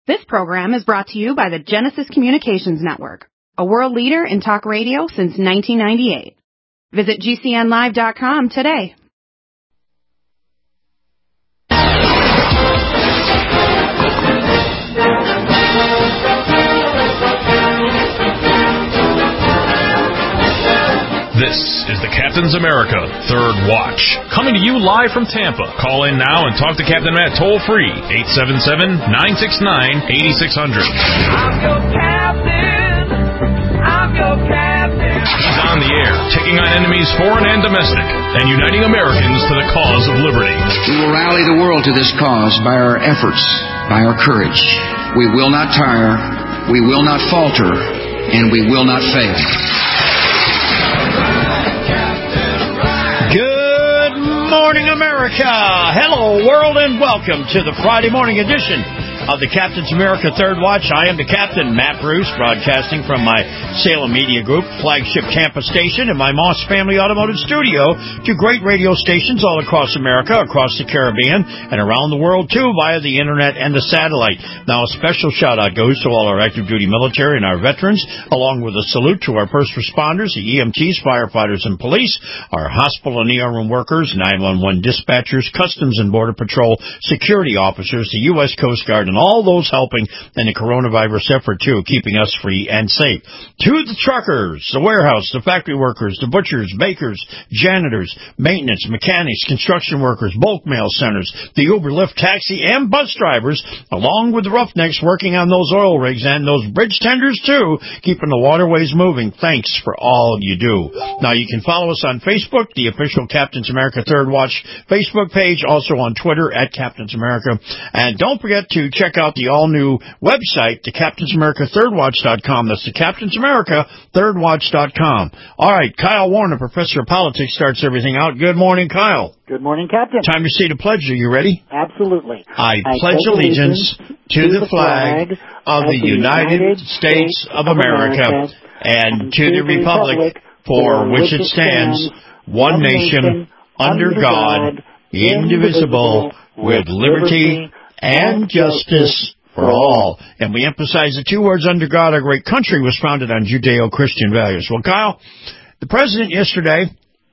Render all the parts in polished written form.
This program is brought to you by the Genesis Communications Network, a world leader in talk radio since 1998. Visit GCNlive.com today. This is the Captain's America Third Watch, coming to you live from Tampa. Call in now and talk to Captain Matt toll-free, 877-969-8600. I'm your captain. I'm your captain. He's on the air, taking on enemies foreign and domestic, and uniting Americans to the cause of liberty. We will rally the world to this cause by our efforts, by our courage. We will not tire, we will not falter, and we will not fail. Good morning, America. Hello, world, and welcome to the Friday morning edition of the Captain's America Third Watch. I am the Captain, Matt Bruce, broadcasting from my Salem Media Group flagship Tampa station and my Moss Family Automotive Studio to great radio stations all across America, across the Caribbean, and around the world, too, via the Internet and the satellite. Now, a special shout-out goes to all our active duty military and our veterans, along with a salute to our first responders, the EMTs, firefighters, and police, our hospital and ER room workers, 911 dispatchers, Customs and Border Patrol, security officers, the U.S. Coast Guard, and all those helping in the coronavirus effort, too, keeping us free and safe. To the truckers, the warehouse, the factory workers, the butchers, bakers, janitors, maintenance, mechanics, construction workers, bulk mail centers, the Uber, Lyft, taxi, and bus drivers, along with the roughnecks working on those oil rigs and those bridge tenders, too, keeping the waterways moving. Thanks for all you do. Now, you can follow us on Facebook, the official Captain's America Third Watch Facebook page, also on Twitter at Captain's America. And don't forget to check out the all-new website, the CaptainsAmericaThirdWatch.com. That's the CaptainsAmericaThirdWatch.com. All right, Kyle Warner, professor of politics, starts everything out. Good morning, Kyle. Good morning, Captain. Time to say the pledge. Are you ready? Absolutely. I pledge allegiance to the flag of the United States of America and to the republic for which it stands, one nation, under God, indivisible, with liberty and justice for all. And we emphasize the two words, under God. Our great country was founded on Judeo-Christian values. Well, Kyle, the president yesterday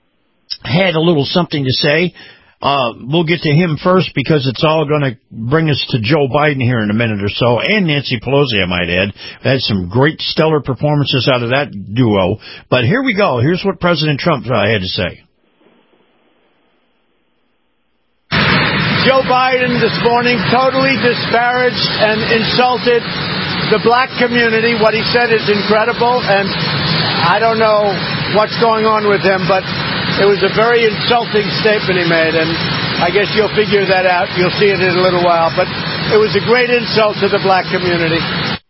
had a little something to say. We'll get to him first because it's all going to bring us to Joe Biden here in a minute or so, and Nancy Pelosi, I might add. Had some great stellar performances out of that duo. But here we go. Here's what President Trump had to say. Joe Biden this morning totally disparaged and insulted the black community. What he said is incredible, and I don't know what's going on with him, but it was a very insulting statement he made, and I guess you'll figure that out. You'll see it in a little while, but it was a great insult to the black community.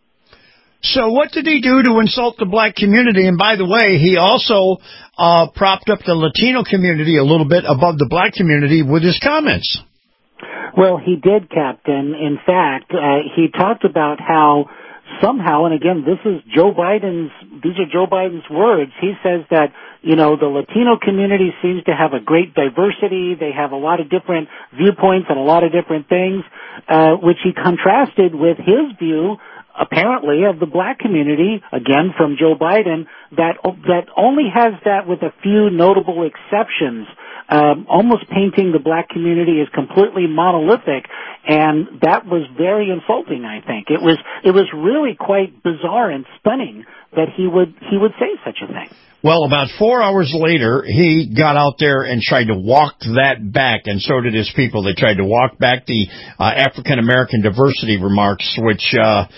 So what did he do to insult the black community? And by the way, he also propped up the Latino community a little bit above the black community with his comments. Well, he did, Captain. In fact, he talked about how somehow, and again, these are Joe Biden's words. He says that, the Latino community seems to have a great diversity. They have a lot of different viewpoints and a lot of different things, which he contrasted with his view, apparently, of the black community, again, from Joe Biden, that only has that with a few notable exceptions. Almost painting the black community as completely monolithic, and that was very insulting, I think. It was really quite bizarre and stunning that he would say such a thing. Well, about 4 hours later, he got out there and tried to walk that back, and so did his people. They tried to walk back the African-American diversity remarks, which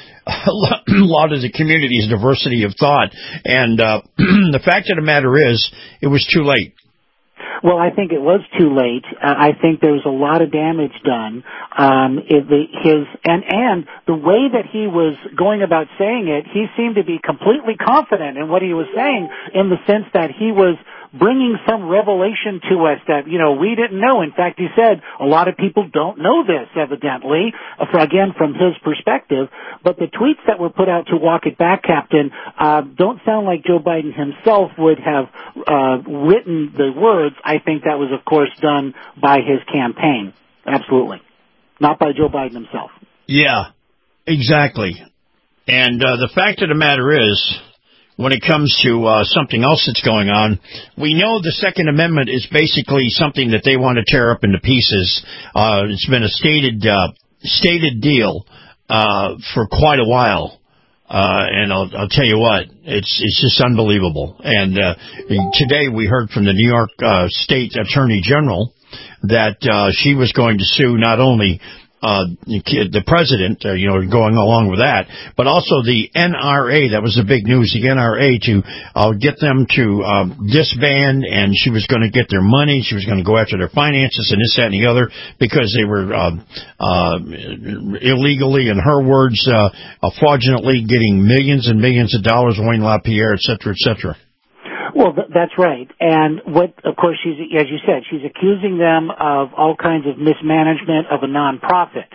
lauded the community's diversity of thought. And the fact of the matter is, it was too late. Well, I think it was too late. I think there was a lot of damage done. And the way that he was going about saying it, he seemed to be completely confident in what he was saying, in the sense that he was bringing some revelation to us that, we didn't know. In fact, he said a lot of people don't know this, evidently, again, from his perspective. But the tweets that were put out to walk it back, Captain, don't sound like Joe Biden himself would have written the words. I think that was, of course, done by his campaign. Absolutely. Not by Joe Biden himself. Yeah. Exactly. And the fact of the matter is, when it comes to something else that's going on, we know the Second Amendment is basically something that they want to tear up into pieces. It's been a stated deal for quite a while. And I'll tell you what, it's just unbelievable. And today we heard from the New York State Attorney General that she was going to sue not only the president, going along with that, but also the NRA. That was the big news, the NRA, to get them to disband, and she was going to get their money. She was going to go after their finances and this, that, and the other, because they were illegally, in her words, fraudulently getting millions and millions of dollars, Wayne LaPierre, et cetera, et cetera. Well, that's right. And of course, as you said, she's accusing them of all kinds of mismanagement of a nonprofit.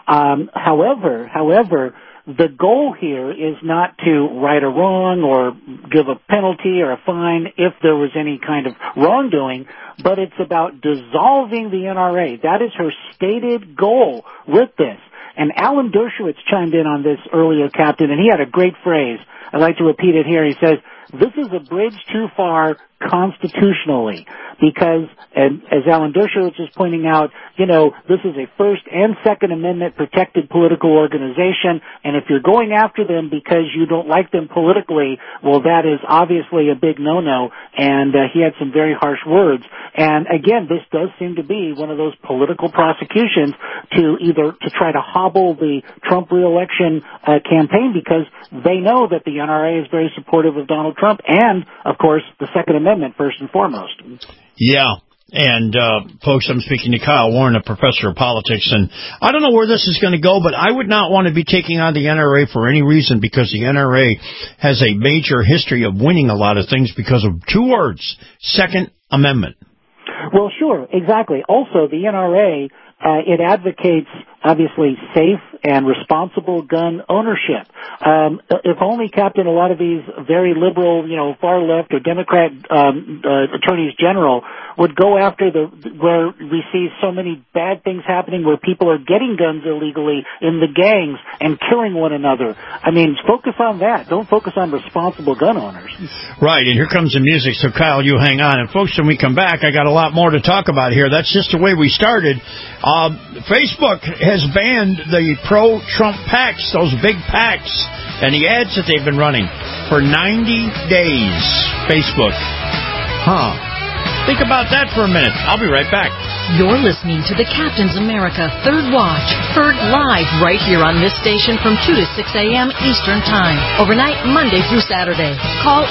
However, the goal here is not to right a wrong or give a penalty or a fine if there was any kind of wrongdoing, but it's about dissolving the NRA. That is her stated goal with this. And Alan Dershowitz chimed in on this earlier, Captain, and he had a great phrase. I'd like to repeat it here. He says, "This is a bridge too far constitutionally," because, and as Alan Dershowitz is pointing out, this is a First and Second Amendment protected political organization, and if you're going after them because you don't like them politically, well, that is obviously a big no-no, and he had some very harsh words. And again, this does seem to be one of those political prosecutions to try to hobble the Trump re-election campaign, because they know that the NRA is very supportive of Donald Trump and, of course, the Second Amendment first and foremost. Yeah. And, folks, I'm speaking to Kyle Warren, a professor of politics, and I don't know where this is going to go, but I would not want to be taking on the NRA for any reason, because the NRA has a major history of winning a lot of things because of two words: Second Amendment. Well, sure, exactly. Also, the NRA, it advocates, obviously, safe and responsible gun ownership. If only, Captain, a lot of these very liberal, far left or Democrat attorneys general would go after where we see so many bad things happening, where people are getting guns illegally in the gangs and killing one another. I mean, focus on that. Don't focus on responsible gun owners. Right, and here comes the music, so Kyle, you hang on. And folks, when we come back, I got a lot more to talk about here. That's just the way we started. Facebook has banned the pro-Trump PACs, those big PACs, and the ads that they've been running for 90 days. Facebook. Think about that for a minute. I'll be right back. You're listening to the Captain's America Third Watch, heard live right here on this station from 2 to 6 a.m. Eastern Time, overnight Monday through Saturday. Call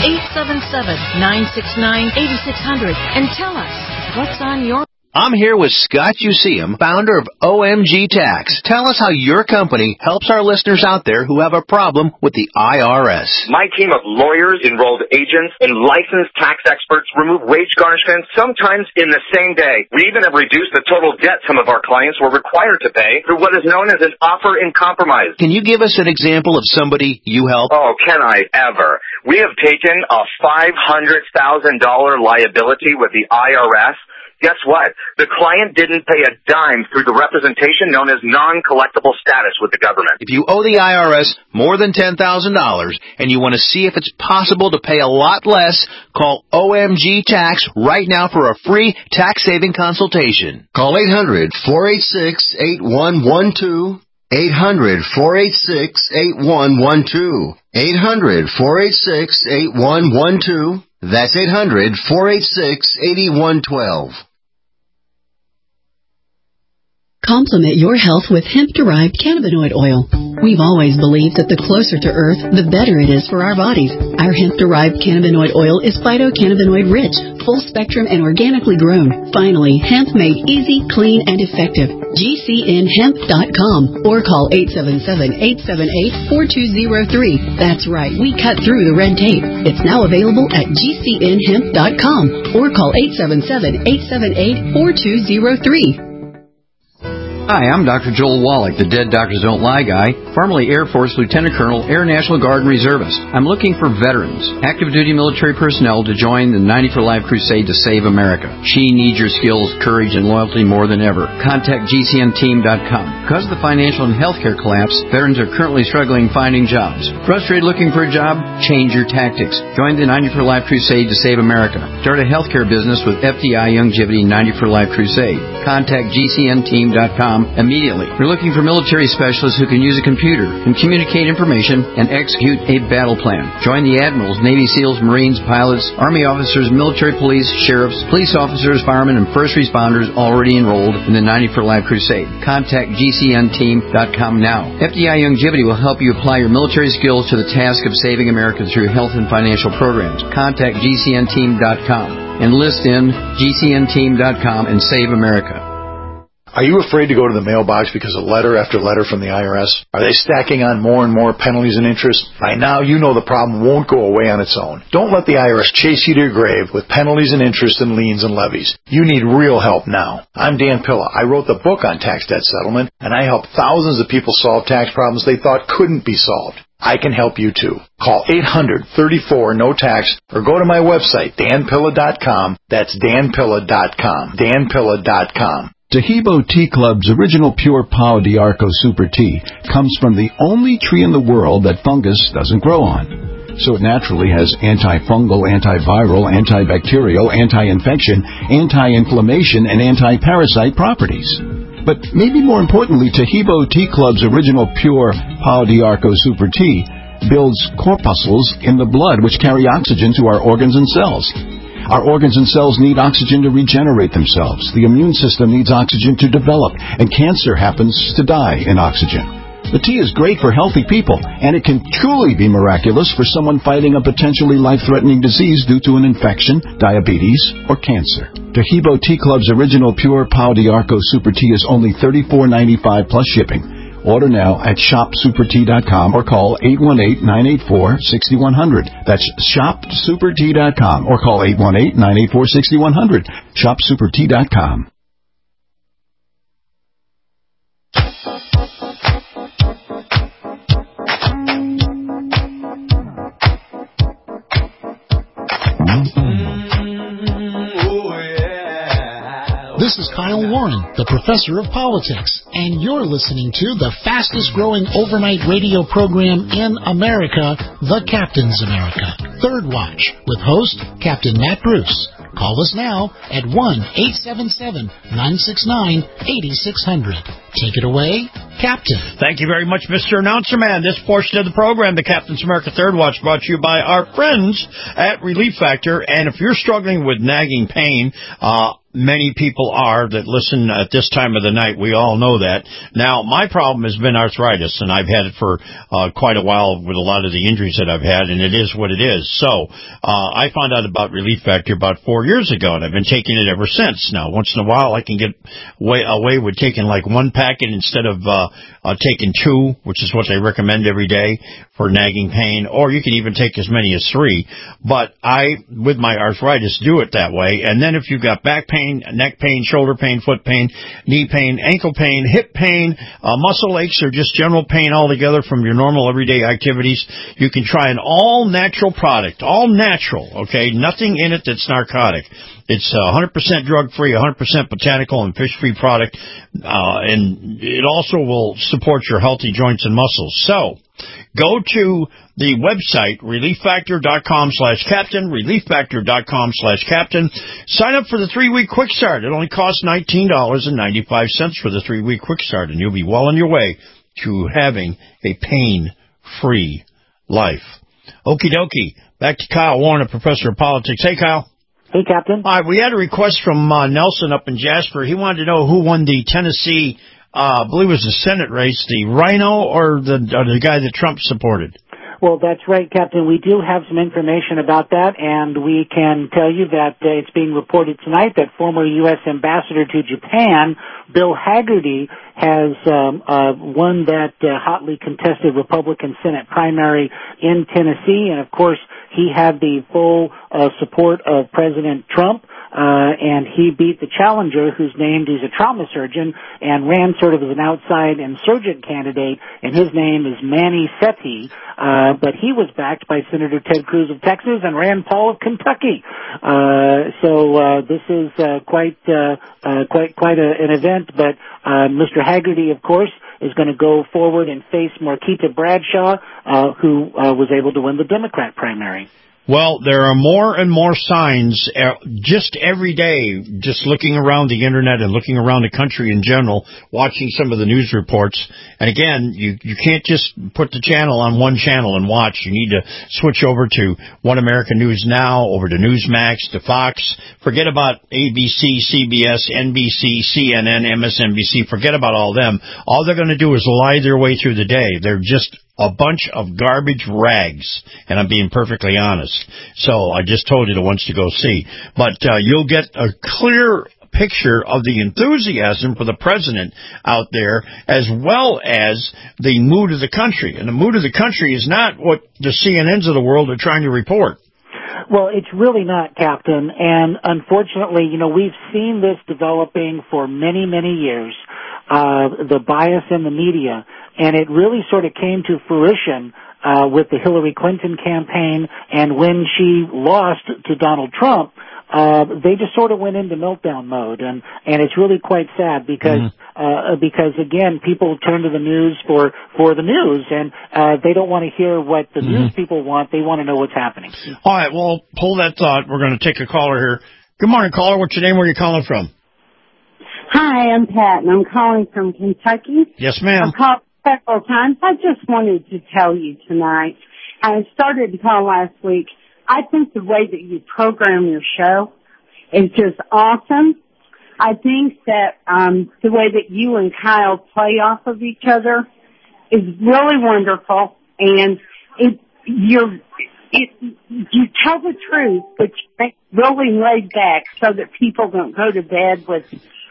877-969-8600 and tell us what's on your... I'm here with Scott Useum, founder of OMG Tax. Tell us how your company helps our listeners out there who have a problem with the IRS. My team of lawyers, enrolled agents, and licensed tax experts remove wage garnishments sometimes in the same day. We even have reduced the total debt some of our clients were required to pay through what is known as an offer in compromise. Can you give us an example of somebody you help? Oh, can I ever? We have taken a $500,000 liability with the IRS. Guess what? The client didn't pay a dime through the representation known as non-collectible status with the government. If you owe the IRS more than $10,000 and you want to see if it's possible to pay a lot less, call OMG Tax right now for a free tax-saving consultation. Call 800-486-8112. 800-486-8112. 800-486-8112. That's 800-486-8112. Complement your health with hemp-derived cannabinoid oil. We've always believed that the closer to Earth, the better it is for our bodies. Our hemp-derived cannabinoid oil is phytocannabinoid-rich, full-spectrum, and organically grown. Finally, hemp made easy, clean, and effective. GCNhemp.com or call 877-878-4203. That's right, we cut through the red tape. It's now available at GCNhemp.com or call 877-878-4203. Hi, I'm Dr. Joel Wallach, the Dead Doctors Don't Lie guy, formerly Air Force Lieutenant Colonel, Air National Guard and Reservist. I'm looking for veterans, active duty military personnel to join the 90 for Life crusade to save America. She needs your skills, courage, and loyalty more than ever. Contact GCNteam.com. Because of the financial and healthcare collapse, veterans are currently struggling finding jobs. Frustrated looking for a job? Change your tactics. Join the 90 for Life crusade to save America. Start a healthcare business with FDI Youngevity 90 for Life crusade. Contact GCNteam.com immediately. We're looking for military specialists who can use a computer and communicate information and execute a battle plan. Join the admirals, Navy SEALs, Marines, pilots, Army officers, military police, sheriffs, police officers, firemen, and first responders already enrolled in the 90 for Life crusade. Contact GCNteam.com now. FDI Youngevity will help you apply your military skills to the task of saving America through health and financial programs. Contact GCNteam.com. Enlist in GCNteam.com and save America. Are you afraid to go to the mailbox because of letter after letter from the IRS? Are they stacking on more and more penalties and interest? By now, you know the problem won't go away on its own. Don't let the IRS chase you to your grave with penalties and interest and liens and levies. You need real help now. I'm Dan Pilla. I wrote the book on tax debt settlement, and I helped thousands of people solve tax problems they thought couldn't be solved. I can help you too. Call 800-34-NO-TAX or go to my website, danpilla.com. That's danpilla.com. danpilla.com. Tahibo Tea Club's original pure Pau d'Arco Super Tea comes from the only tree in the world that fungus doesn't grow on. So it naturally has antifungal, antiviral, antibacterial, anti-infection, anti-inflammation, and anti-parasite properties. But maybe more importantly, Tahibo Tea Club's original pure Pau d'Arco Super Tea builds corpuscles in the blood which carry oxygen to our organs and cells. Our organs and cells need oxygen to regenerate themselves. The immune system needs oxygen to develop, and cancer happens to die in oxygen. The tea is great for healthy people, and it can truly be miraculous for someone fighting a potentially life-threatening disease due to an infection, diabetes, or cancer. Tahibo Tea Club's original pure Pau d'Arco Super Tea is only $34.95 plus shipping. Order now at shopsupertea.com or call 818-984-6100. That's shopsupertea.com or call 818-984-6100. Shopsupertea.com. This is Kyle Warren, the professor of politics, and you're listening to the fastest-growing overnight radio program in America, The Captain's America, Third Watch, with host Captain Matt Bruce. Call us now at 1-877-969-8600. Take it away, Captain. Thank you very much, Mr. Announcer Man. This portion of the program, The Captain's America Third Watch, brought to you by our friends at Relief Factor. And if you're struggling with nagging pain, many people are that listen at this time of the night. We all know that. Now, my problem has been arthritis, and I've had it for quite a while with a lot of the injuries that I've had, and it is what it is. So I found out about Relief Factor about 4 years ago, and I've been taking it ever since. Now, once in a while, I can get away with taking like one packet instead of taking two, which is what they recommend every day for nagging pain, or you can even take as many as 3. But I, with my arthritis, do it that way. And then if you've got back pain, neck pain, shoulder pain, foot pain, knee pain, ankle pain, hip pain, muscle aches, or just general pain altogether from your normal everyday activities, you can try an all-natural product. All natural, okay? Nothing in it that's narcotic. It's 100% drug-free, 100% botanical and fish-free product, and it also will support your healthy joints and muscles. So, go to the website, relieffactor.com/captain, relieffactor.com/captain. Sign up for the 3-week quick start. It only costs $19.95 for the 3-week quick start, and you'll be well on your way to having a pain-free life. Okie dokie. Back to Kyle Warren, professor of politics. Hey, Kyle. Hey, Captain. All right, we had a request from Nelson up in Jasper. He wanted to know who won the Tennessee, I believe it was the Senate race, the Rhino or the guy that Trump supported. Well, that's right, Captain. We do have some information about that, and we can tell you that it's being reported tonight that former U.S. Ambassador to Japan, Bill Hagerty, has won that hotly contested Republican Senate primary in Tennessee, and of course, he had the full support of President Trump. and he beat the challenger, who's he's a trauma surgeon, and ran sort of as an outside insurgent candidate, and his name is Manny Sethi, but he was backed by Senator Ted Cruz of Texas and Rand Paul of Kentucky. So this is quite an event, but Mr. Haggerty, of course, is going to go forward and face Marquita Bradshaw, who was able to win the Democrat primary. Well, there are more and more signs just every day, just looking around the Internet and looking around the country in general, watching some of the news reports. And again, you can't just put the channel on one channel and watch. You need to switch over to One American News Now, over to Newsmax, to Fox. Forget about ABC, CBS, NBC, CNN, MSNBC. Forget about all them. All they're going to do is lie their way through the day. They're just a bunch of garbage rags, and I'm being perfectly honest. So I just told you the ones to go see. But you'll get a clear picture of the enthusiasm for the president out there, as well as the mood of the country. And the mood of the country is not what the CNNs of the world are trying to report. Well, it's really not, Captain. And unfortunately, we've seen this developing for many, many years, the bias in the media. And it really sort of came to fruition with the Hillary Clinton campaign, and when she lost to Donald Trump, they just sort of went into meltdown mode, and it's really quite sad because again, people turn to the news for the news, and they don't want to hear what the news people want. They want to know what's happening. All right, well, hold that thought. We're going to take a caller here. Good morning, caller. What's your name? Where are you calling from? Hi, I'm Pat, and I'm calling from Kentucky. Yes, ma'am. I've called several times. I just wanted to tell you tonight, I started to call last week. I think the way that you program your show is just awesome. I think that the way that you and Kyle play off of each other is really wonderful, and you tell the truth, but you make really laid back so that people don't go to bed with,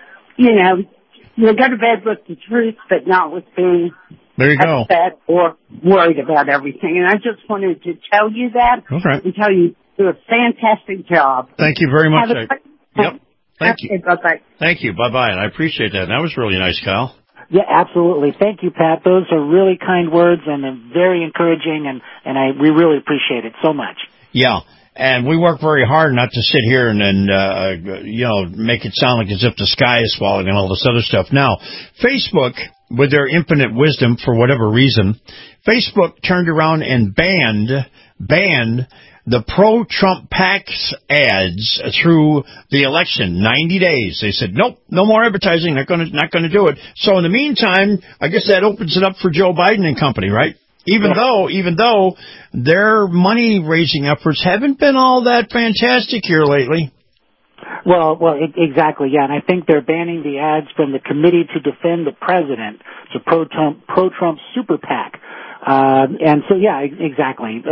they go to bed with the truth, but not with being upset or worried about everything. And I just wanted to tell you that and tell you do a fantastic job. Thank you very much. Yep. Thank you. Bye-bye. Thank you. Bye-bye. And I appreciate that. And that was really nice, Kyle. Yeah, absolutely. Thank you, Pat. Those are really kind words and very encouraging, and we really appreciate it so much. Yeah. And we work very hard not to sit here and make it sound like as if the sky is falling and all this other stuff. Now, Facebook, with their infinite wisdom, for whatever reason, Facebook turned around and banned the pro-Trump PAC's ads through the election, 90 days. They said, nope, no more advertising, not going to do it. So in the meantime, I guess that opens it up for Joe Biden and company, right? Even though their money-raising efforts haven't been all that fantastic here lately. Well, exactly, yeah. And I think they're banning the ads from the Committee to Defend the President, to pro-Trump Super PAC. And so, yeah, exactly.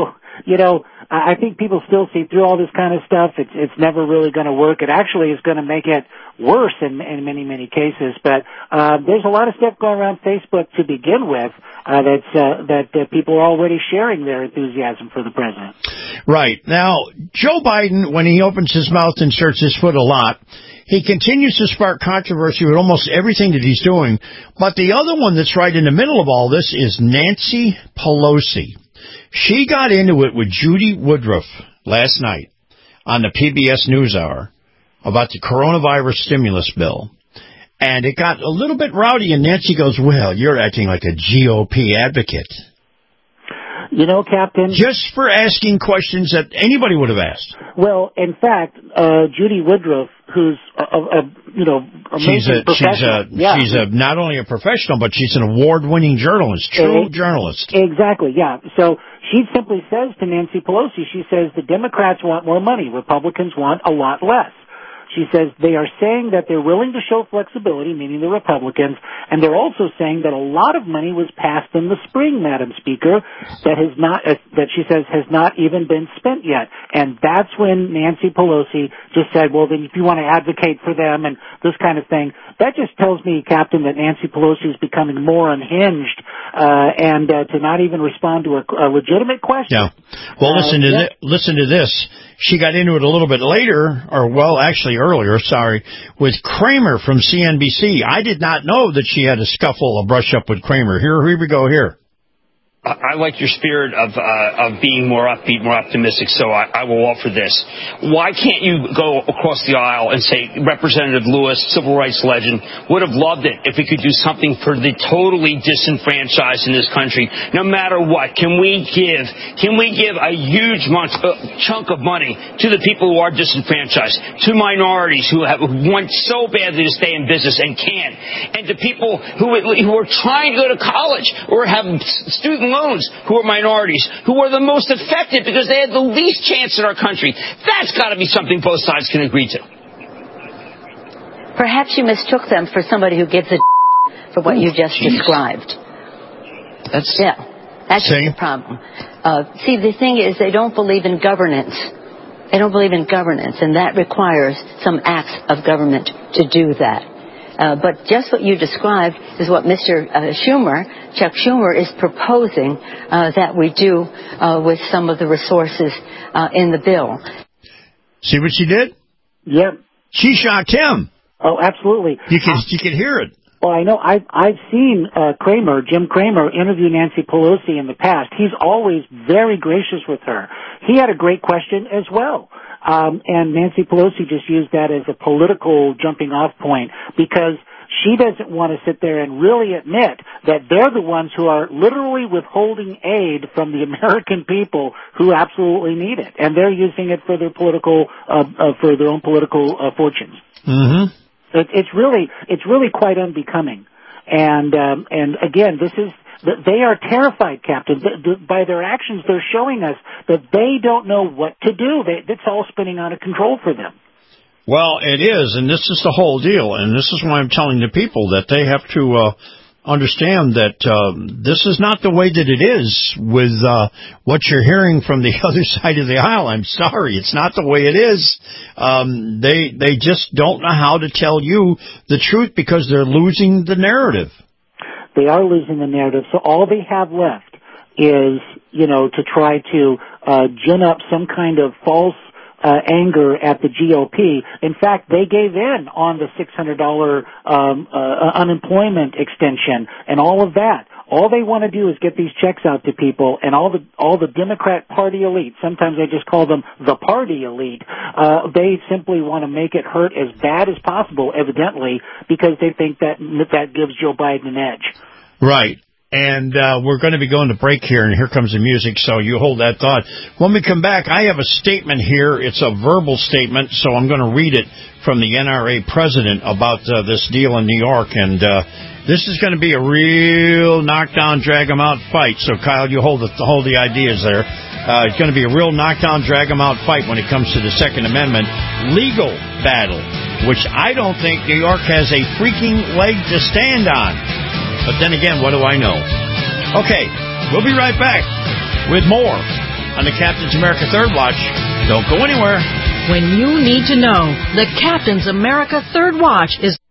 I think people still see through all this kind of stuff. It's never really going to work. It actually is going to make it worse in many, many cases. But there's a lot of stuff going around Facebook to begin with that people are already sharing their enthusiasm for the president. Right. Now, Joe Biden, when he opens his mouth and inserts his foot a lot, he continues to spark controversy with almost everything that he's doing. But the other one that's right in the middle of all this is Nancy Pelosi. She got into it with Judy Woodruff last night on the PBS NewsHour about the coronavirus stimulus bill. And it got a little bit rowdy, and Nancy goes, well, you're acting like a GOP advocate. Captain, just for asking questions that anybody would have asked. Well, in fact, Judy Woodruff, who's amazing professional. She's not only a professional, but she's an award-winning journalist, true journalist. Exactly, yeah. So she simply says to Nancy Pelosi, she says the Democrats want more money, Republicans want a lot less. She says they are saying that they're willing to show flexibility, meaning the Republicans, and they're also saying that a lot of money was passed in the spring, Madam Speaker, that she says has not even been spent yet. And that's when Nancy Pelosi just said, well, then if you want to advocate for them and this kind of thing, that just tells me, Captain, that Nancy Pelosi is becoming more unhinged and to not even respond to a legitimate question. Yeah. Well, listen to this. She got into it a little bit later, earlier, with Kramer from CNBC. I did not know that she had a brush up with Kramer. Here we go here. I like your spirit of being more upbeat, more optimistic, so I will offer this. Why can't you go across the aisle and say Representative Lewis, civil rights legend, would have loved it if we could do something for the totally disenfranchised in this country, no matter what? Can we give a huge chunk of money to the people who are disenfranchised, to minorities who want so badly to stay in business and can't, and to people who are trying to go to college or have student loans, who are minorities, who are the most affected because they had the least chance in our country? That's got to be something both sides can agree to. Perhaps you mistook them for somebody who gives a for what you just described. That's the problem. See, the thing is, they don't believe in governance. They don't believe in governance, and that requires some acts of government to do that. But just what you described is what Mr. Chuck Schumer, is proposing that we do with some of the resources in the bill. See what she did? Yep. She shocked him. Oh, absolutely. You can hear it. Well, I know. I've seen Jim Cramer, interview Nancy Pelosi in the past. He's always very gracious with her. He had a great question as well. And Nancy Pelosi just used that as a political jumping off point because she doesn't want to sit there and really admit that they're the ones who are literally withholding aid from the American people who absolutely need it. And they're using it for their political, for their own political fortunes. Mm-hmm. It's really quite unbecoming. And again, they are terrified, Captain. By their actions, they're showing us that they don't know what to do. It's all spinning out of control for them. Well, it is, and this is the whole deal. And this is why I'm telling the people that they have to understand that this is not the way that it is with what you're hearing from the other side of the aisle. I'm sorry, it's not the way it is. They just don't know how to tell you the truth because they're losing the narrative. They are losing the narrative, so all they have left is, to try to gin up some kind of false anger at the GOP. In fact, they gave in on the $600 unemployment extension and all of that. All they want to do is get these checks out to people, and all the Democrat Party elite, sometimes I just call them the party elite, they simply want to make it hurt as bad as possible, evidently, because they think that gives Joe Biden an edge. Right. And we're going to be going to break here, and here comes the music, so you hold that thought. When we come back, I have a statement here. It's a verbal statement, so I'm going to read it from the NRA president about this deal in New York, and this is going to be a real knockdown, drag-em-out fight. So, Kyle, you hold the ideas there. It's going to be a real knockdown, drag-em-out fight when it comes to the Second Amendment legal battle, which I don't think New York has a freaking leg to stand on. But then again, what do I know? Okay, we'll be right back with more on the Captain's America Third Watch. Don't go anywhere. When you need to know, the Captain's America Third Watch is...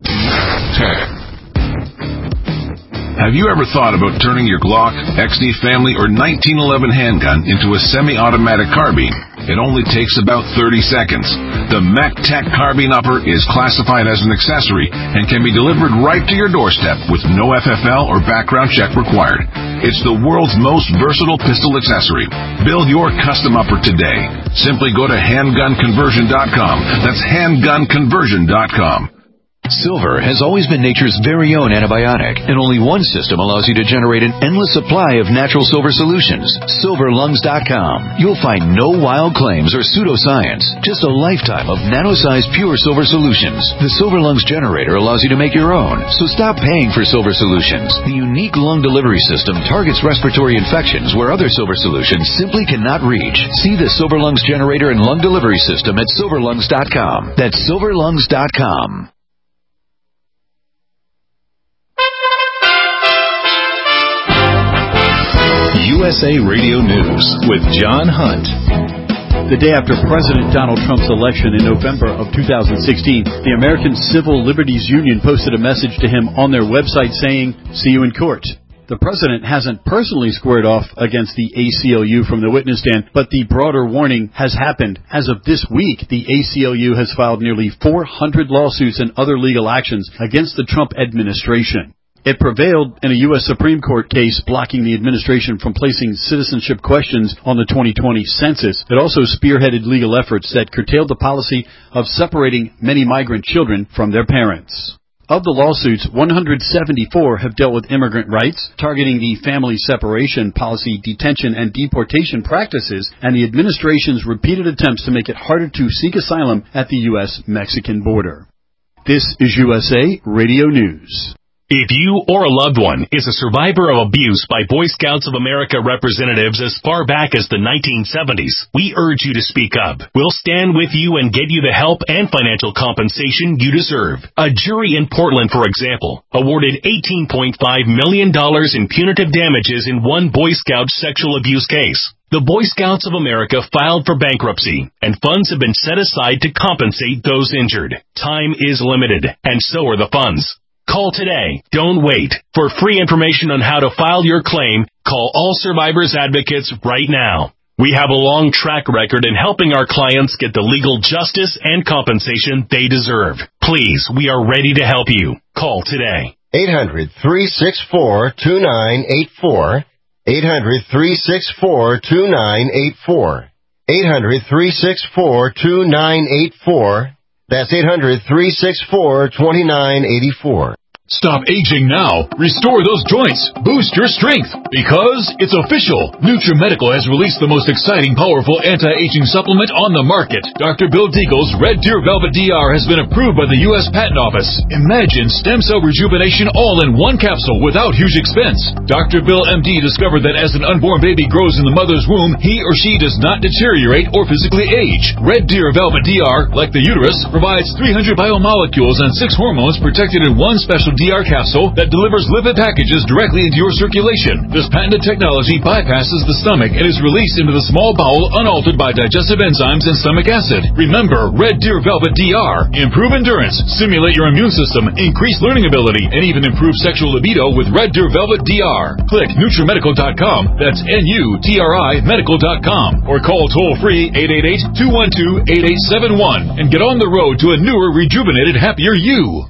Have you ever thought about turning your Glock, XD Family, or 1911 handgun into a semi-automatic carbine? It only takes about 30 seconds. The MacTac Carbine Upper is classified as an accessory and can be delivered right to your doorstep with no FFL or background check required. It's the world's most versatile pistol accessory. Build your custom upper today. Simply go to handgunconversion.com. That's handgunconversion.com. Silver has always been nature's very own antibiotic, and only one system allows you to generate an endless supply of natural silver solutions. SilverLungs.com. You'll find no wild claims or pseudoscience, just a lifetime of nano-sized pure silver solutions. The Silver Lungs generator allows you to make your own, so stop paying for silver solutions. The unique lung delivery system targets respiratory infections where other silver solutions simply cannot reach. See the Silver Lungs generator and lung delivery system at SilverLungs.com. That's SilverLungs.com. USA Radio News with John Hunt. The day after President Donald Trump's election in November of 2016, the American Civil Liberties Union posted a message to him on their website saying, "See you in court." The president hasn't personally squared off against the ACLU from the witness stand, but the broader warning has happened. As of this week, the ACLU has filed nearly 400 lawsuits and other legal actions against the Trump administration. It prevailed in a U.S. Supreme Court case blocking the administration from placing citizenship questions on the 2020 census. It also spearheaded legal efforts that curtailed the policy of separating many migrant children from their parents. Of the lawsuits, 174 have dealt with immigrant rights, targeting the family separation policy, detention, and deportation practices, and the administration's repeated attempts to make it harder to seek asylum at the U.S.-Mexican border. This is USA Radio News. If you or a loved one is a survivor of abuse by Boy Scouts of America representatives as far back as the 1970s, we urge you to speak up. We'll stand with you and get you the help and financial compensation you deserve. A jury in Portland, for example, awarded $18.5 million in punitive damages in one Boy Scout sexual abuse case. The Boy Scouts of America filed for bankruptcy, and funds have been set aside to compensate those injured. Time is limited, and so are the funds. Call today. Don't wait. For free information on how to file your claim, call All Survivors Advocates right now. We have a long track record in helping our clients get the legal justice and compensation they deserve. Please, we are ready to help you. Call today. 800-364-2984. 800-364-2984. 800-364-2984. That's 800-364-2984. Stop aging now. Restore those joints. Boost your strength. Because it's official. NutriMedical has released the most exciting, powerful anti-aging supplement on the market. Dr. Bill Deagle's Red Deer Velvet DR has been approved by the U.S. Patent Office. Imagine stem cell rejuvenation all in one capsule without huge expense. Dr. Bill MD discovered that as an unborn baby grows in the mother's womb, he or she does not deteriorate or physically age. Red Deer Velvet DR, like the uterus, provides 300 biomolecules and 6 hormones protected in one special DR capsule that delivers lipid packages directly into your circulation. This patented technology bypasses the stomach and is released into the small bowel unaltered by digestive enzymes and stomach acid. Remember, Red Deer Velvet DR. Improve endurance, stimulate your immune system, increase learning ability, and even improve sexual libido with Red Deer Velvet DR. Click NutriMedical.com. That's NUTRI Medical.com. Or call toll-free 888-212-8871 and get on the road to a newer, rejuvenated, happier you.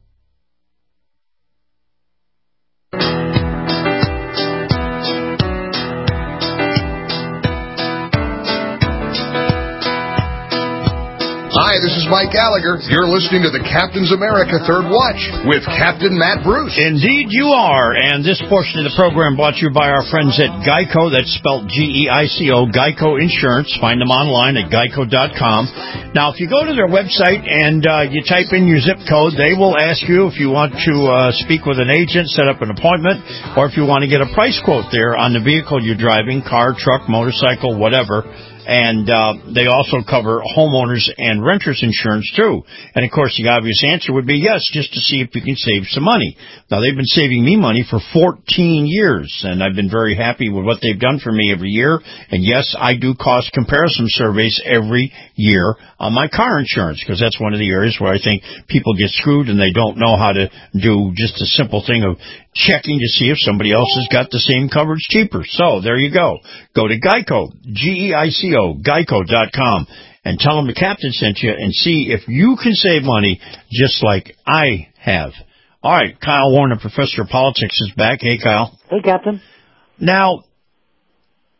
Hi, this is Mike Gallagher. You're listening to the Captain's America Third Watch with Captain Matt Bruce. Indeed you are. And this portion of the program brought to you by our friends at Geico. That's spelled G-E-I-C-O, Geico Insurance. Find them online at geico.com. Now, if you go to their website and you type in your zip code, they will ask you if you want to speak with an agent, set up an appointment, or if you want to get a price quote there on the vehicle you're driving, car, truck, motorcycle, whatever. And they also cover homeowners and renters insurance, too. And, of course, the obvious answer would be yes, just to see if you can save some money. Now, they've been saving me money for 14 years, and I've been very happy with what they've done for me every year. And, yes, I do cost comparison surveys every year on my car insurance, because that's one of the areas where I think people get screwed and they don't know how to do just a simple thing of checking to see if somebody else has got the same coverage cheaper. So, there you go. Go to Geico, G-E-I-C-O, Geico.com, and tell them the captain sent you and see if you can save money just like I have. All right, Kyle Warner, Professor of Politics, is back. Hey, Kyle. Hey, Captain. Now,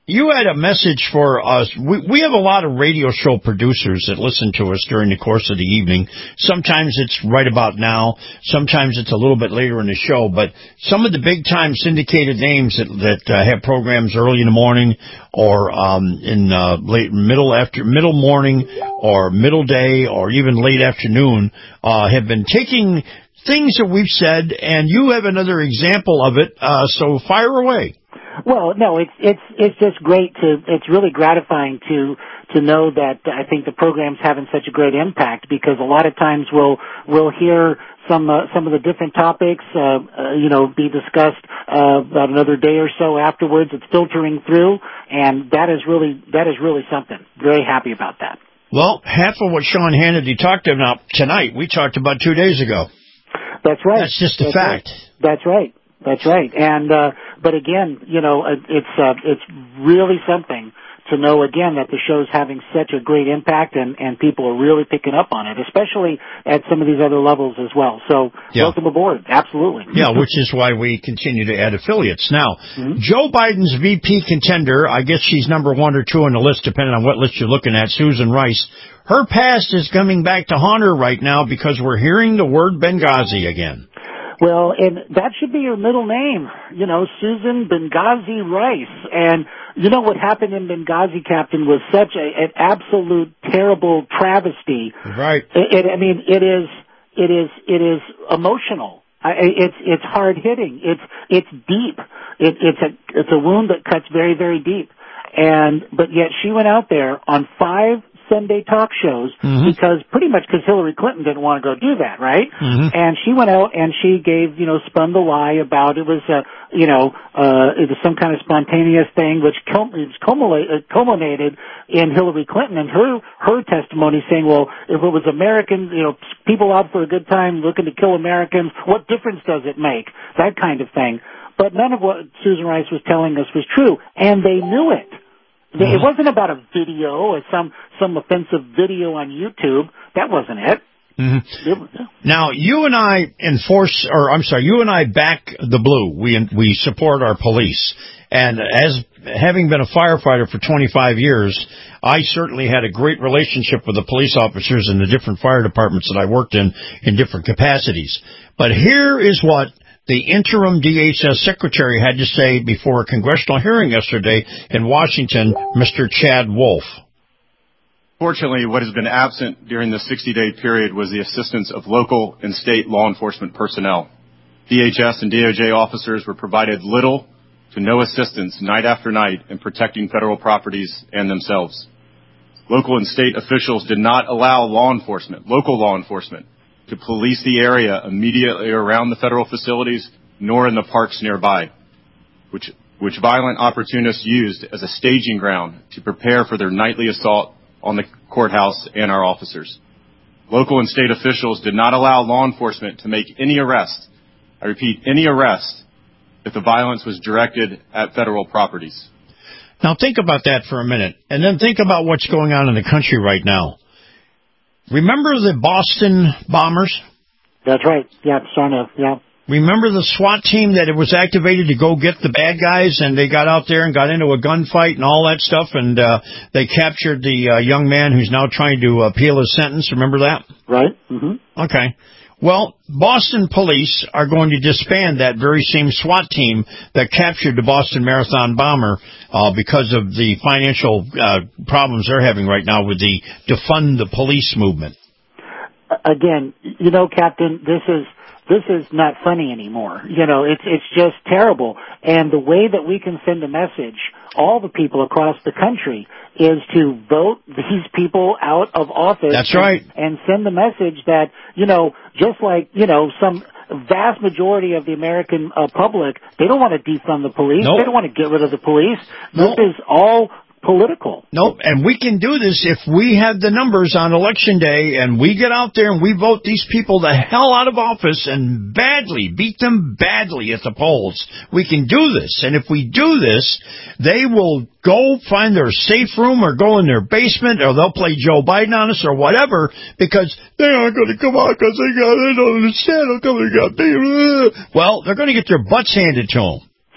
You had a message for us. We have a lot of radio show producers that listen to us during the course of the evening. Sometimes it's right about now. Sometimes it's a little bit later in the show. But some of the big-time syndicated names that have programs early in the morning or in middle morning or middle day or even late afternoon have been taking things that we've said, and you have another example of it. So fire away. Well, no, it's just great it's really gratifying to know that I think the program's having such a great impact, because a lot of times we'll hear some of the different topics, be discussed, about another day or so afterwards. It's filtering through, and that is really something. Very happy about that. Well, half of what Sean Hannity talked about tonight, we talked about 2 days ago. That's right. That's just a fact. Right. That's right. And, but again, it's really something to know again that the show's having such a great impact and people are really picking up on it, especially at some of these other levels as well. So welcome aboard. Absolutely. Yeah, which is why we continue to add affiliates. Now, Joe Biden's VP contender, I guess she's number 1 or 2 on the list, depending on what list you're looking at, Susan Rice. Her past is coming back to haunt her right now because we're hearing the word Benghazi again. Well, and that should be your middle name, Susan Benghazi Rice. And you know what happened in Benghazi, Captain, was such an absolute terrible travesty. Right. It is emotional. It's hard hitting. It's deep. It's a wound that cuts very, very deep. But yet she went out there on 5 Sunday talk shows because Hillary Clinton didn't want to go do that, right? And she went out and she gave, spun the lie about it was it was some kind of spontaneous thing which culminated in Hillary Clinton and her testimony saying, well, if it was Americans, people out for a good time looking to kill Americans, what difference does it make? That kind of thing. But none of what Susan Rice was telling us was true, and they knew it. It wasn't about a video or some offensive video on YouTube. That wasn't it. Now, you and I you and I back the blue. We support our police. And as having been a firefighter for 25 years, I certainly had a great relationship with the police officers in the different fire departments that I worked in different capacities. But here is what the interim DHS secretary had to say before a congressional hearing yesterday in Washington, Mr. Chad Wolf. Fortunately, what has been absent during the 60-day period was the assistance of local and state law enforcement personnel. DHS and DOJ officers were provided little to no assistance night after night in protecting federal properties and themselves. Local and state officials did not allow local law enforcement, to police the area immediately around the federal facilities, nor in the parks nearby, which violent opportunists used as a staging ground to prepare for their nightly assault on the courthouse and our officers. Local and state officials did not allow law enforcement to make any arrest, I repeat, any arrest, if the violence was directed at federal properties. Now think about that for a minute, and then think about what's going on in the country right now. Remember the Boston bombers? That's right. Yeah, sort of. Yeah. Remember the SWAT team that it was activated to go get the bad guys, and they got out there and got into a gunfight and all that stuff, and they captured the young man who's now trying to appeal his sentence. Remember that? Right. Okay. Well, Boston police are going to disband that very same SWAT team that captured the Boston Marathon bomber because of the financial problems they're having right now with the defund the police movement. Again, Captain, this is not funny anymore. It's just terrible. And the way that we can send a message, all the people across the country, is to vote these people out of office. That's right. And send the message that, just like, some vast majority of the American public, they don't want to defund the police. Nope. They don't want to get rid of the police. Nope. This is all political. Nope, and we can do this if we have the numbers on Election Day and we get out there and we vote these people the hell out of office and beat them badly at the polls. We can do this, and if we do this, they will go find their safe room or go in their basement, or they'll play Joe Biden on us or whatever, because they aren't going to come out because they don't understand how come they got beat. Well, they're going to get their butts handed to them.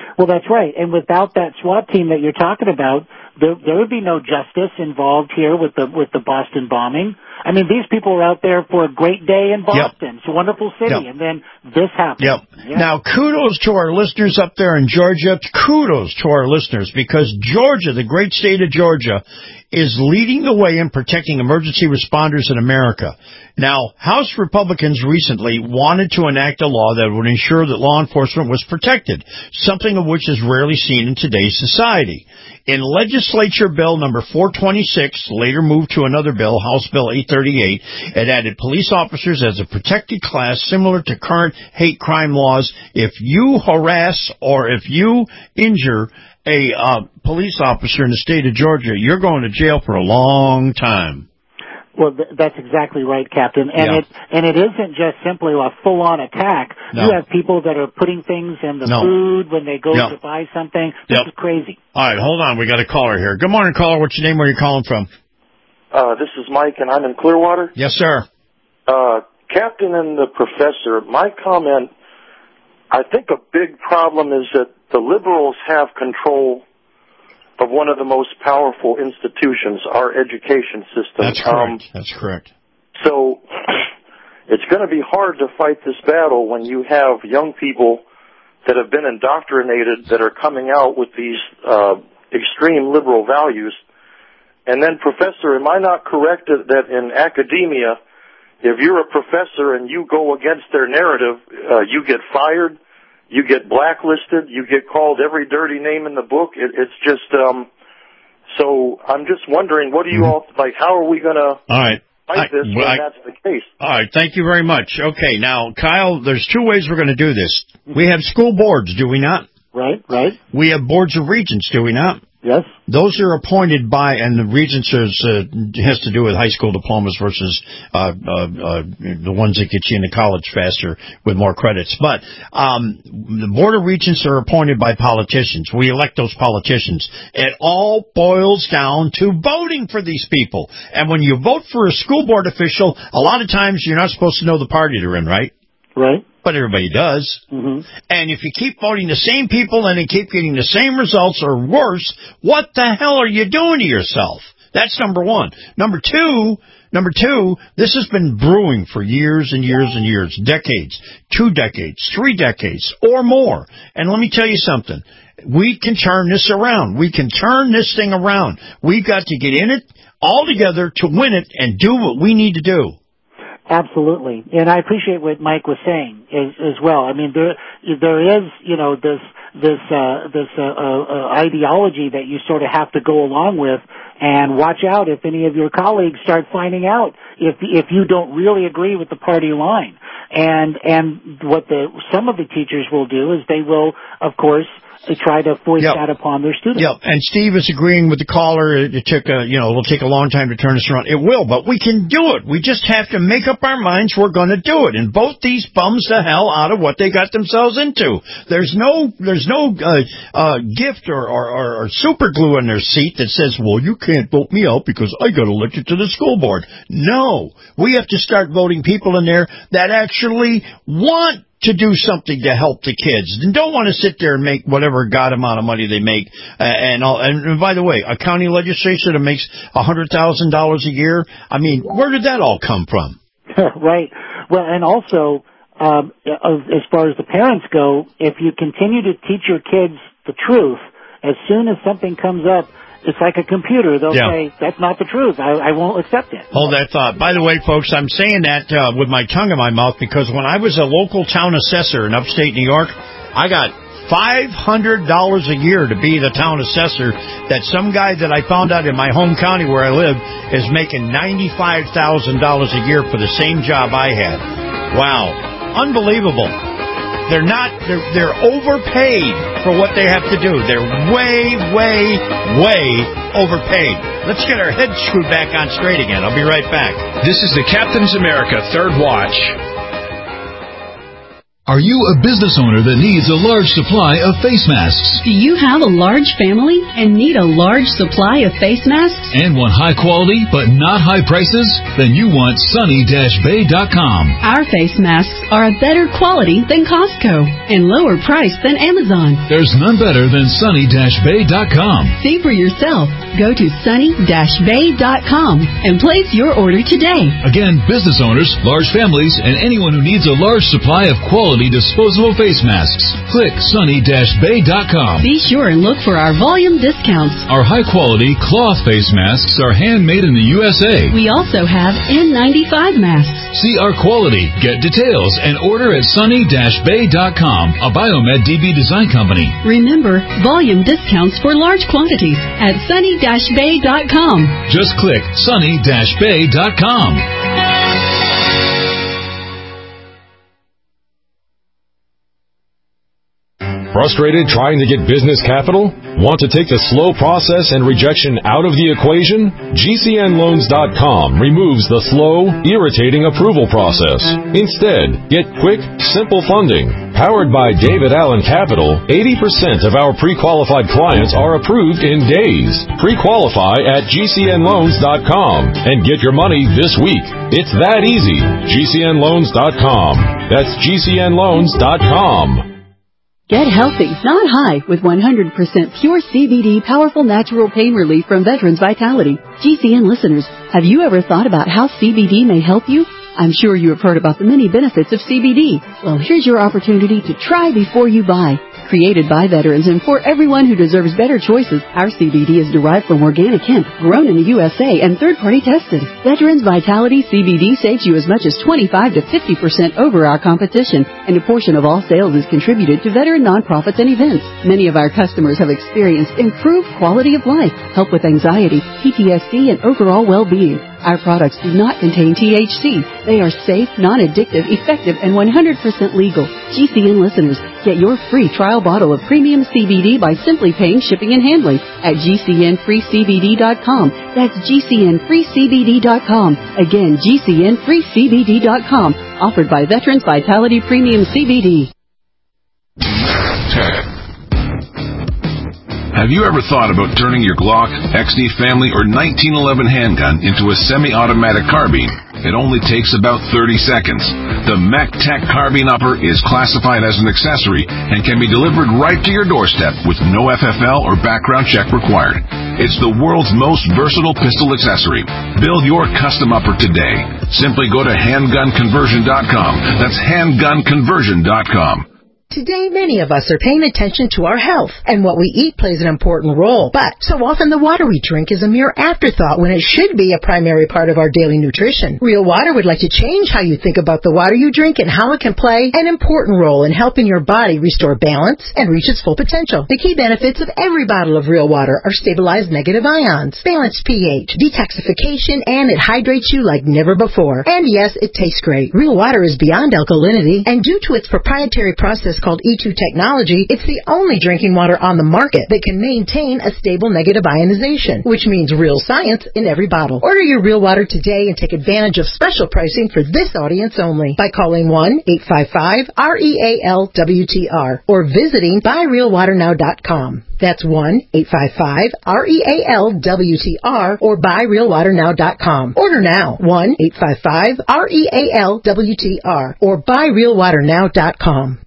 Well, that's right. And without that SWAT team that you're talking about, there would be no justice involved here with the Boston bombing. I mean, these people were out there for a great day in Boston. It's a wonderful city, and then this happened. Yeah. Now, kudos to our listeners up there in Georgia. Kudos to our listeners, because Georgia, the great state of Georgia, is leading the way in protecting emergency responders in America. Now, House Republicans recently wanted to enact a law that would ensure that law enforcement was protected, something of which is rarely seen in today's society. In Legislature Bill number 426, later moved to another bill, House Bill 838, it added police officers as a protected class similar to current hate crime laws. If you harass or if you injure a police officer in the state of Georgia, you're going to jail for a long time. Well, that's exactly right, Captain. And it isn't just simply a full-on attack. No. You have people that are putting things in the food when they go to buy something. This is crazy. All right, hold on. We got a caller here. Good morning, caller. What's your name? Where are you calling from? This is Mike, and I'm in Clearwater. Yes, sir. Captain and the professor, my comment, I think a big problem is that the liberals have control of one of the most powerful institutions, our education system. That's correct. That's correct. So it's going to be hard to fight this battle when you have young people that have been indoctrinated that are coming out with these extreme liberal values. And then, Professor, am I not correct that in academia, if you're a professor and you go against their narrative, you get fired? You get blacklisted. You get called every dirty name in the book. It's just, so I'm just wondering, what do you all, like, how are we going to fight this when that's the case? All right. Thank you very much. Okay. Now, Kyle, there's two ways we're going to do this. We have school boards, do we not? Right. We have boards of regents, do we not? Yes. Those are appointed by, and the regents has to do with high school diplomas versus the ones that get you into college faster with more credits. But the board of regents are appointed by politicians. We elect those politicians. It all boils down to voting for these people. And when you vote for a school board official, a lot of times you're not supposed to know the party they're in, right? Right. But everybody does. Mm-hmm. And if you keep voting the same people and they keep getting the same results or worse, what the hell are you doing to yourself? That's number one. Number two, this has been brewing for years and years and years, decades, 2 decades, 3 decades, or more. And let me tell you something. We can turn this around. We can turn this thing around. We've got to get in it all together to win it and do what we need to do. Absolutely, and I appreciate what Mike was saying as well. I mean, there is, this ideology that you sort of have to go along with, and watch out if any of your colleagues start finding out if you don't really agree with the party line. And what some of the teachers will do is they will, of course, try to force that upon their students. Yep. And Steve is agreeing with the caller. It took it'll take a long time to turn this around. It will, but we can do it. We just have to make up our minds we're going to do it and vote these bums the hell out of what they got themselves into. There's no gift or super glue in their seat that says, well, you can't vote me out because I got elected to the school board. No. We have to start voting people in there that actually want to do something to help the kids and don't want to sit there and make whatever god amount of money they make. And by the way, a county legislature that makes $100,000 a year, I mean, where did that all come from? Right. Well, and also, as far as the parents go, if you continue to teach your kids the truth, as soon as something comes up, it's like a computer. They'll say, that's not the truth. I won't accept it. Hold that thought. By the way, folks, I'm saying that with my tongue in my mouth because when I was a local town assessor in upstate New York, I got $500 a year to be the town assessor that some guy that I found out in my home county where I live is making $95,000 a year for the same job I had. Wow. Unbelievable. They're overpaid for what they have to do. They're way, way, way overpaid. Let's get our heads screwed back on straight again. I'll be right back. This is the Captain's America Third Watch. Are you a business owner that needs a large supply of face masks? Do you have a large family and need a large supply of face masks? And want high quality but not high prices? Then you want Sunny-Bay.com. Our face masks are a better quality than Costco and lower price than Amazon. There's none better than Sunny-Bay.com. See for yourself. Go to Sunny-Bay.com and place your order today. Again, business owners, large families, and anyone who needs a large supply of quality disposable face masks. Click Sunny-Bay.com. Be sure and look for our volume discounts. Our high-quality cloth face masks are handmade in the USA. We also have N95 masks. See our quality, get details, and order at Sunny-Bay.com, a Biomed DB design company. Remember, volume discounts for large quantities at Sunny-Bay.com. Just click Sunny-Bay.com. Frustrated trying to get business capital? Want to take the slow process and rejection out of the equation? GCNLoans.com removes the slow, irritating approval process. Instead, get quick, simple funding. Powered by David Allen Capital, 80% of our pre-qualified clients are approved in days. Pre-qualify at GCNLoans.com and get your money this week. It's that easy. GCNLoans.com. That's GCNLoans.com. Get healthy, not high, with 100% pure CBD powerful natural pain relief from Veterans Vitality. GCN listeners, have you ever thought about how CBD may help you? I'm sure you have heard about the many benefits of CBD. Well, here's your opportunity to try before you buy. Created by veterans and for everyone who deserves better choices, our CBD is derived from organic hemp, grown in the USA, and third-party tested. Veterans Vitality CBD saves you as much as 25 to 50% over our competition, and a portion of all sales is contributed to veteran nonprofits and events. Many of our customers have experienced improved quality of life, help with anxiety, PTSD, and overall well-being. Our products do not contain THC. They are safe, non-addictive, effective, and 100% legal. GCN listeners, get your free trial bottle of premium CBD by simply paying shipping and handling at GCNFreeCBD.com. That's GCNFreeCBD.com. Again, GCNFreeCBD.com. Offered by Veterans Vitality Premium CBD. Have you ever thought about turning your Glock, XD Family, or 1911 handgun into a semi-automatic carbine? It only takes about 30 seconds. The MacTac Carbine Upper is classified as an accessory and can be delivered right to your doorstep with no FFL or background check required. It's the world's most versatile pistol accessory. Build your custom upper today. Simply go to handgunconversion.com. That's handgunconversion.com. Today, many of us are paying attention to our health, and what we eat plays an important role. But so often the water we drink is a mere afterthought when it should be a primary part of our daily nutrition. Real Water would like to change how you think about the water you drink and how it can play an important role in helping your body restore balance and reach its full potential. The key benefits of every bottle of Real Water are stabilized negative ions, balanced pH, detoxification, and it hydrates you like never before. And yes, it tastes great. Real Water is beyond alkalinity, and due to its proprietary process called E2 technology, it's the only drinking water on the market that can maintain a stable negative ionization, which means real science in every bottle. Order your Real Water today and take advantage of special pricing for this audience only by calling 1-855-REAL-WTR or visiting buyrealwaternow.com. That's 1-855-REAL-WTR or buyrealwaternow.com. Order now. 1-855-REAL-WTR or buyrealwaternow.com.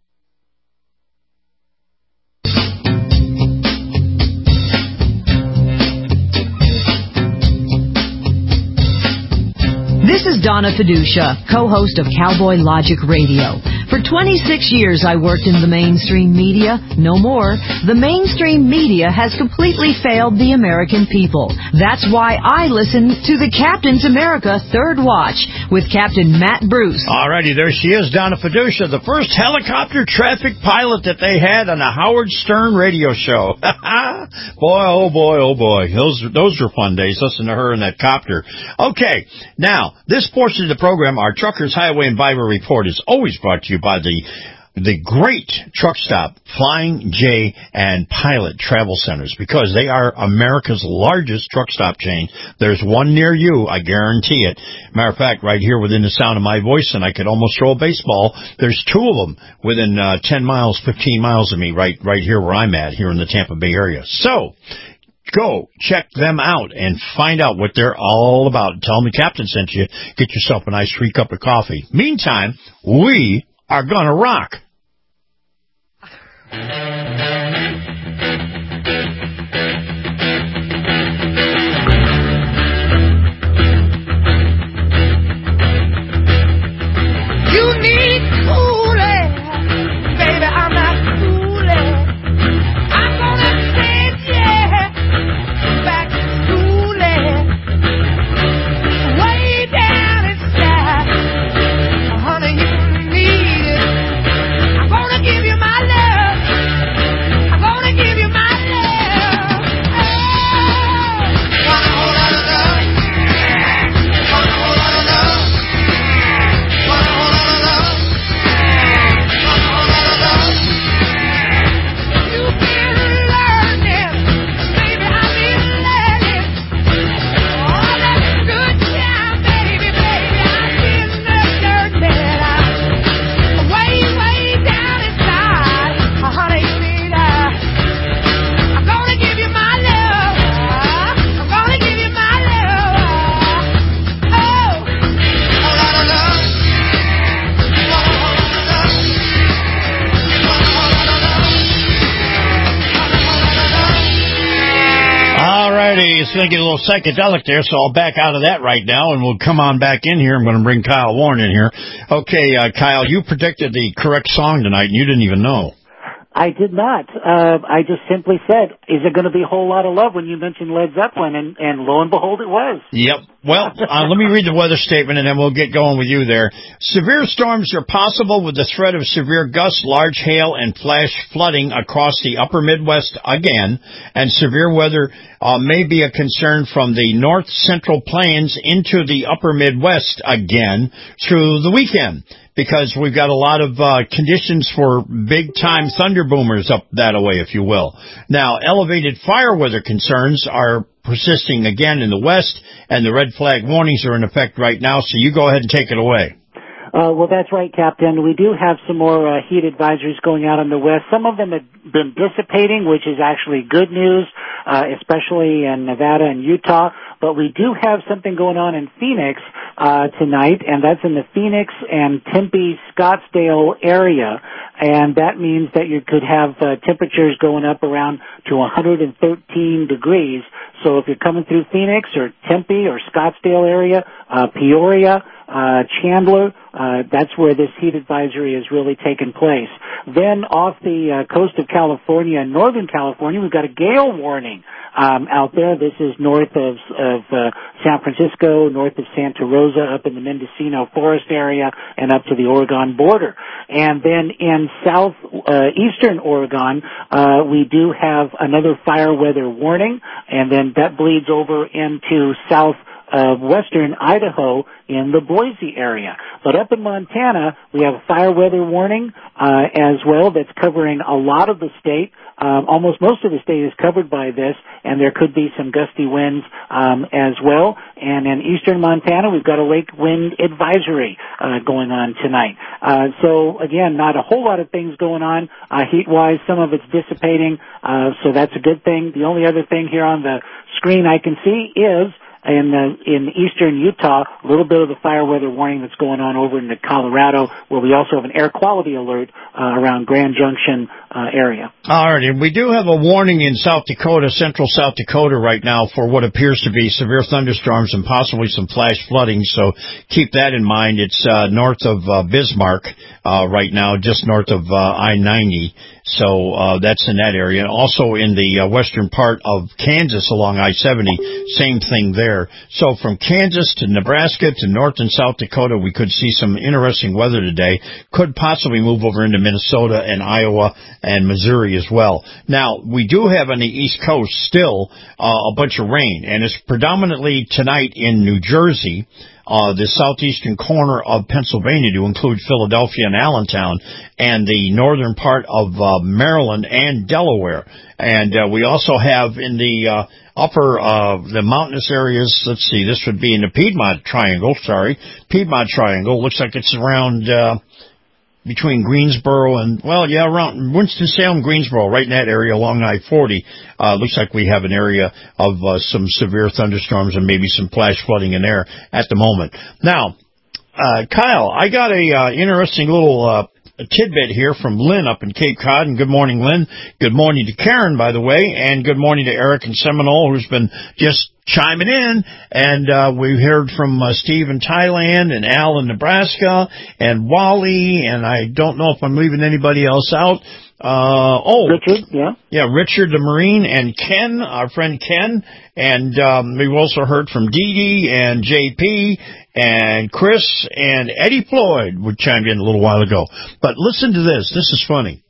This is Donna Fiducia, co-host of Cowboy Logic Radio. For 26 years, I worked in the mainstream media. No more. The mainstream media has completely failed the American people. That's why I listen to the Captain's America Third Watch with Captain Matt Bruce. Alrighty, there she is, Donna Fiducia, the first helicopter traffic pilot that they had on a Howard Stern radio show. Boy, oh boy, oh boy. Those were fun days, listening to her in that copter. Okay, now, this portion of the program, our Truckers, Highway, and Bible Report, is always brought to you by the the great truck stop, Flying J and Pilot Travel Centers, because they are America's largest truck stop chain. There's one near you, I guarantee it. Matter of fact, right here within the sound of my voice, and I could almost throw a baseball, there's 2 of them within 10 miles, 15 miles of me, right here where I'm at, here in the Tampa Bay area. So, go check them out and find out what they're all about. Tell them the captain sent you. Get yourself a nice free cup of coffee. Meantime, we are going to rock. You need cooling, baby, I'm not cooling. I'm gonna send you back to schooling. Way down inside, honey, you need it. I'm gonna give you my love. I'm gonna give you my love. Oh, want a whole lot of love. Want a whole lot of love. Want a whole lot of love. Want a whole lot of love. You've been learning, baby, I've been learning. All that good time, baby, I've been learning. Way down inside, honey, you need I'm gonna give you my love. I'm gonna give you my love. Oh, a lot of love. Want a whole lot of love. Want a whole lot of love. All righty, it's going to get a little psychedelic there, so I'll back out of that right now, and we'll come on back in here. I'm going to bring Kyle Warren in here. Okay, Kyle, you predicted the correct song tonight, and you didn't even know. I did not. I just simply said, is it going to be a whole lot of love when you mentioned Led Zeppelin? And lo and behold, it was. Yep. Well, let me read the weather statement, and then we'll get going with you there. Severe storms are possible with the threat of severe gusts, large hail, and flash flooding across the upper Midwest again. And severe weather may be a concern from the north central plains into the upper Midwest again through the weekend, because we've got a lot of conditions for big-time thunder boomers up that way, if you will. Now, elevated fire weather concerns are persisting again in the west, and the red flag warnings are in effect right now, so you go ahead and take it away. Well, that's right, Captain. We do have some more heat advisories going out in the west. Some of them have been dissipating, which is actually good news, especially in Nevada and Utah. But we do have something going on in Phoenix tonight, and that's in the Phoenix and Tempe, Scottsdale area. And that means that you could have temperatures going up around to 113 degrees. So if you're coming through Phoenix or Tempe or Scottsdale area, Peoria, Chandler, that's where this heat advisory is really taking place. Then off the coast of California and Northern California, we've got a gale warning out there. This is north of San Francisco, north of Santa Rosa, up in the Mendocino Forest area, and up to the Oregon border. And then in eastern Oregon, we do have another fire weather warning, and then that bleeds over into western Idaho in the Boise area. But up in Montana, we have a fire weather warning as well that's covering a lot of the state. Almost most of the state is covered by this, and there could be some gusty winds as well. And in eastern Montana, we've got a lake wind advisory going on tonight. So again, not a whole lot of things going on heat-wise. Some of it's dissipating, so that's a good thing. The only other thing here on the screen I can see is in eastern Utah, a little bit of the fire weather warning that's going on over in Colorado, where we also have an air quality alert around Grand Junction area. All right, and we do have a warning in South Dakota, central South Dakota right now for what appears to be severe thunderstorms and possibly some flash flooding, so keep that in mind. It's north of Bismarck right now, just north of I-90. So that's in that area. Also in the western part of Kansas along I-70, same thing there. So from Kansas to Nebraska to North and South Dakota, we could see some interesting weather today. Could possibly move over into Minnesota and Iowa and Missouri as well. Now, we do have on the East Coast still a bunch of rain, and it's predominantly tonight in New Jersey. the southeastern corner of Pennsylvania to include Philadelphia and Allentown, and the northern part of Maryland and Delaware. And we also have in the upper the mountainous areas, let's see, this would be in the Piedmont Triangle, looks like it's around between Greensboro and, around Winston-Salem, Greensboro, right in that area along I-40. Looks like we have an area of some severe thunderstorms and maybe some flash flooding in there at the moment. Now, Kyle, I got a interesting little tidbit here from Lynn up in Cape Cod, and good morning, Lynn. Good morning to Karen, by the way, and good morning to Eric in Seminole, who's been just chiming in, and we heard from Steve in Thailand, and Al in Nebraska, and Wally, and I don't know if I'm leaving anybody else out. Richard, yeah, Richard the Marine, and Ken, our friend Ken, and we've also heard from Dee Dee and JP and Chris and Eddie Floyd, who chimed in a little while ago. But listen to this. This is funny.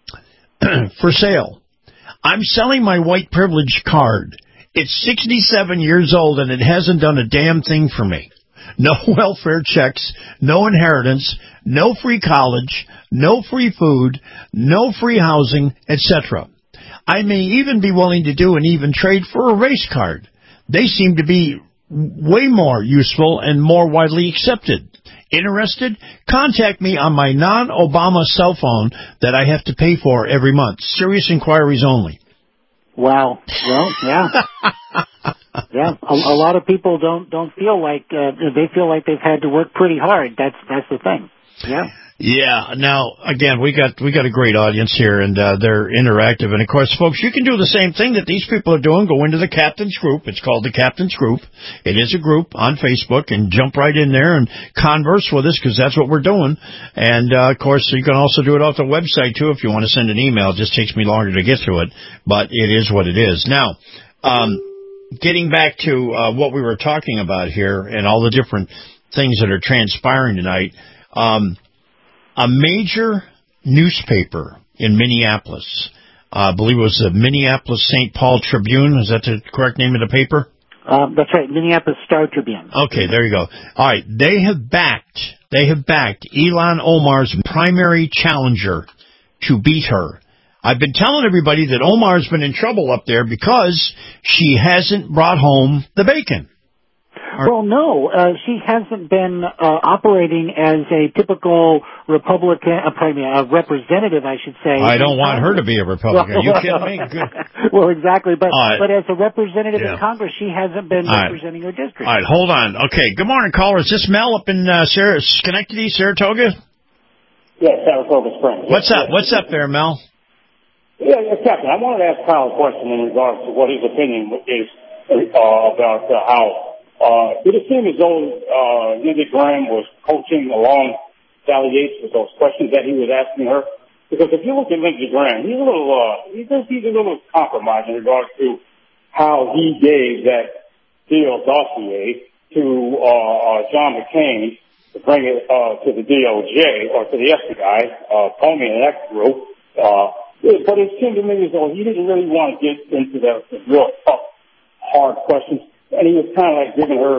For sale. I'm selling my white privilege card. It's 67 years old, and it hasn't done a damn thing for me. No welfare checks, no inheritance, no free college, no free food, no free housing, etc. I may even be willing to do an even trade for a race card. They seem to be way more useful and more widely accepted. Interested? Contact me on my non-Obama cell phone that I have to pay for every month. Serious inquiries only. Wow. Well, yeah. Yeah. A lot of people don't feel like they feel like they've had to work pretty hard. That's the thing. Yeah. Yeah. Now, again, we got a great audience here, and they're interactive. And of course, folks, you can do the same thing that these people are doing. Go into the Captain's Group. It's called the Captain's Group. It is a group on Facebook, and jump right in there and converse with us, because that's what we're doing. And of course, you can also do it off the website too if you want to send an email. It just takes me longer to get to it, but it is what it is. Now, getting back to what we were talking about here and all the different things that are transpiring tonight. A major newspaper in Minneapolis, I believe it was the Minneapolis St. Paul Tribune. Is that the correct name of the paper? That's right, Minneapolis Star Tribune. Okay, there you go. All right, they have backed Ilhan Omar's primary challenger to beat her. I've been telling everybody that Omar's been in trouble up there because she hasn't brought home the bacon. Well, no, she hasn't been operating as a typical Republican, representative, I should say. I don't want her to be a Republican. Are you kidding me? Good. Well, exactly. But as a representative in Congress, she hasn't been representing her district. All right, hold on. Okay, good morning, caller. Is this Mel up in Schenectady, Saratoga? Yes, Saratoga Springs. What's up? What's up there, Mel? Yeah, Captain, I wanted to ask Kyle a question in regards to what his opinion is about how it would seem as though Lindsey Graham was coaching along Sally Yates with those questions that he was asking her. Because if you look at Lindsey Graham, he's a little compromised in regards to how he gave that deal dossier to John McCain to bring it to the DOJ or to the FBI, Comey and that group. But it seemed to me as though he didn't really want to get into the real tough, hard questions. And he was kind of like giving her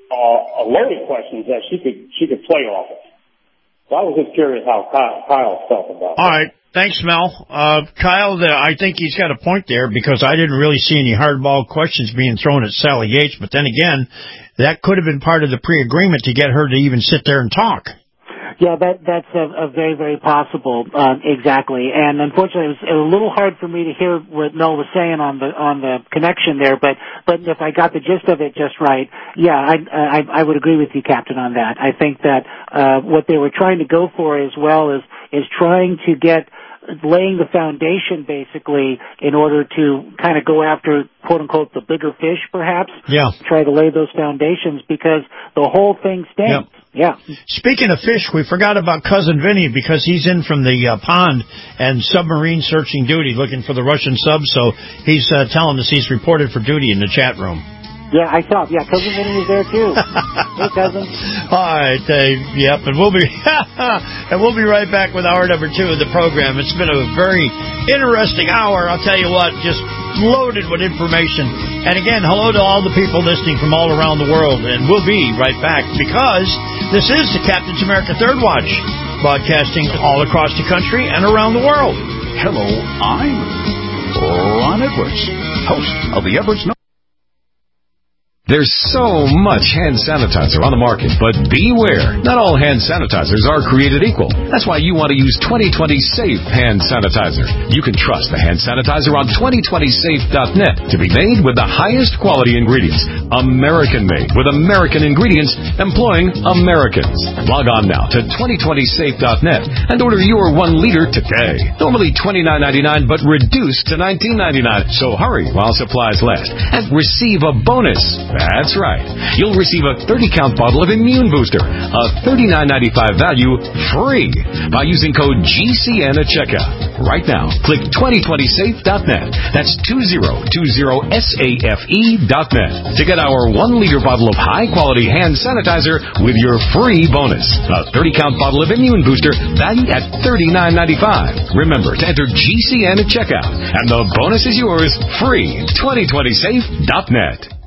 loaded questions that she could play off of. So I was just curious how Kyle felt about that. All right. Thanks, Mel. Kyle, I think he's got a point there, because I didn't really see any hardball questions being thrown at Sally Yates. But then again, that could have been part of the pre-agreement to get her to even sit there and talk. Yeah, that's a very, very possible, exactly. And unfortunately, it was a little hard for me to hear what Mel was saying on the connection there, but if I got the gist of it just right, yeah, I would agree with you, Captain, on that. I think that what they were trying to go for as well is trying to laying the foundation, basically, in order to kind of go after, quote unquote, the bigger fish, perhaps. Yeah. Try to lay those foundations, because the whole thing stinks. Yep. Yeah. Speaking of fish, we forgot about Cousin Vinny, because he's in from the pond and submarine searching duty, looking for the Russian sub. So he's telling us he's reported for duty in the chat room. Yeah, I saw. Yeah, Cousin Vinny is there too. Hey, cousin. All right, yep, and we'll be right back with hour number 2 of the program. It's been a very interesting hour. I'll tell you what, just loaded with information. And again, hello to all the people listening from all around the world. And we'll be right back because this is the Captain's America Third Watch, broadcasting all across the country and around the world. Hello, I'm Ron Edwards, host of the Edwards No. There's so much hand sanitizer on the market, but beware. Not all hand sanitizers are created equal. That's why you want to use 2020 Safe Hand Sanitizer. You can trust the hand sanitizer on 2020safe.net to be made with the highest quality ingredients. American-made with American ingredients employing Americans. Log on now to 2020safe.net and order your 1 liter today. Normally $29.99, but reduced to $19.99. So hurry while supplies last and receive a bonus. That's right. You'll receive a 30-count bottle of Immune Booster, a $39.95 value, free by using code GCN at checkout. Right now, click 2020safe.net. That's 2020safe.net to get our 1-liter bottle of high-quality hand sanitizer with your free bonus. A 30-count bottle of Immune Booster valued at $39.95. Remember to enter GCN at checkout, and the bonus is yours free. 2020safe.net.